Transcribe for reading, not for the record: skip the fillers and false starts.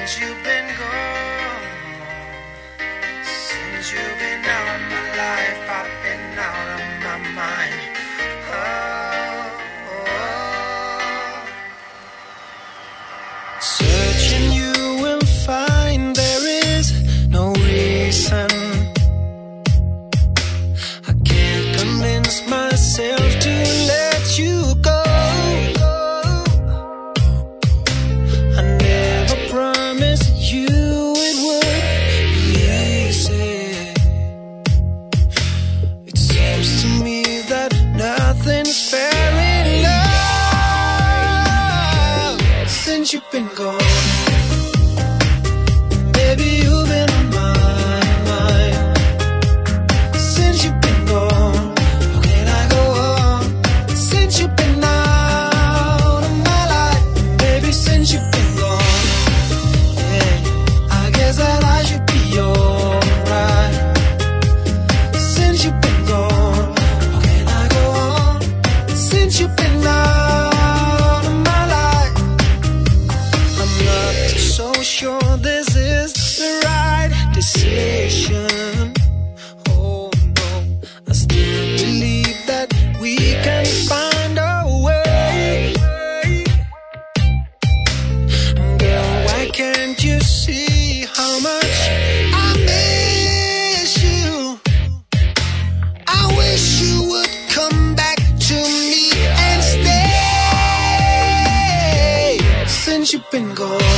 since you've been gone. Since you've been out of my life, I've been out of my mind. Searching you will find there is no reason. I can't convince myself to let you go. I never promised you it would be easy. It seems to me that nothing's fair in love since you've been gone. Baby, you've been on my mind since you've been gone. How can I go on since you've been out of my life? Baby, since you've been gone, yeah, I guess that I should be alright. Since you've been gone, how can I go on since you've been out of my life? I'm not so sure this is the right decision. Oh no, I still believe that we can find a way. Girl, why can't you see how much I miss you? I wish you would come back to me and stay since you've been gone.